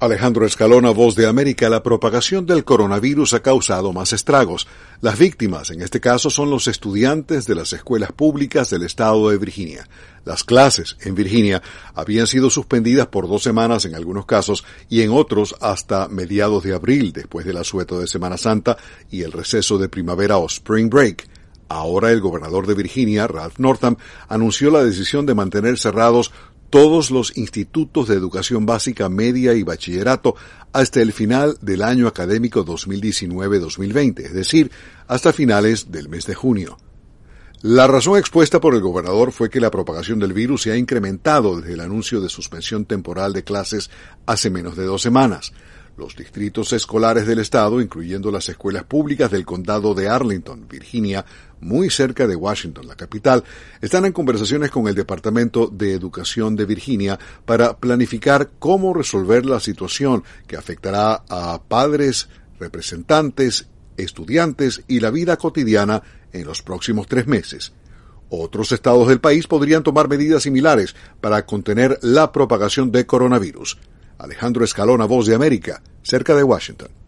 Alejandro Escalona, Voz de América. La propagación del coronavirus ha causado más estragos. Las víctimas, en este caso, son los estudiantes de las escuelas públicas del estado de Virginia. Las clases en Virginia habían sido suspendidas por 2 semanas en algunos casos y en otros hasta mediados de abril, después del asueto de Semana Santa y el receso de primavera o Spring Break. Ahora el gobernador de Virginia, Ralph Northam, anunció la decisión de mantener cerrados todos los institutos de educación básica, media y bachillerato hasta el final del año académico 2019-2020, es decir, hasta finales del mes de junio. La razón expuesta por el gobernador fue que la propagación del virus se ha incrementado desde el anuncio de suspensión temporal de clases hace menos de 2 semanas. Los distritos escolares del estado, incluyendo las escuelas públicas del condado de Arlington, Virginia, muy cerca de Washington, la capital, están en conversaciones con el Departamento de Educación de Virginia para planificar cómo resolver la situación que afectará a padres, representantes, estudiantes y la vida cotidiana en los próximos 3 meses. Otros estados del país podrían tomar medidas similares para contener la propagación de coronavirus. Alejandro Escalona, Voz de América, cerca de Washington.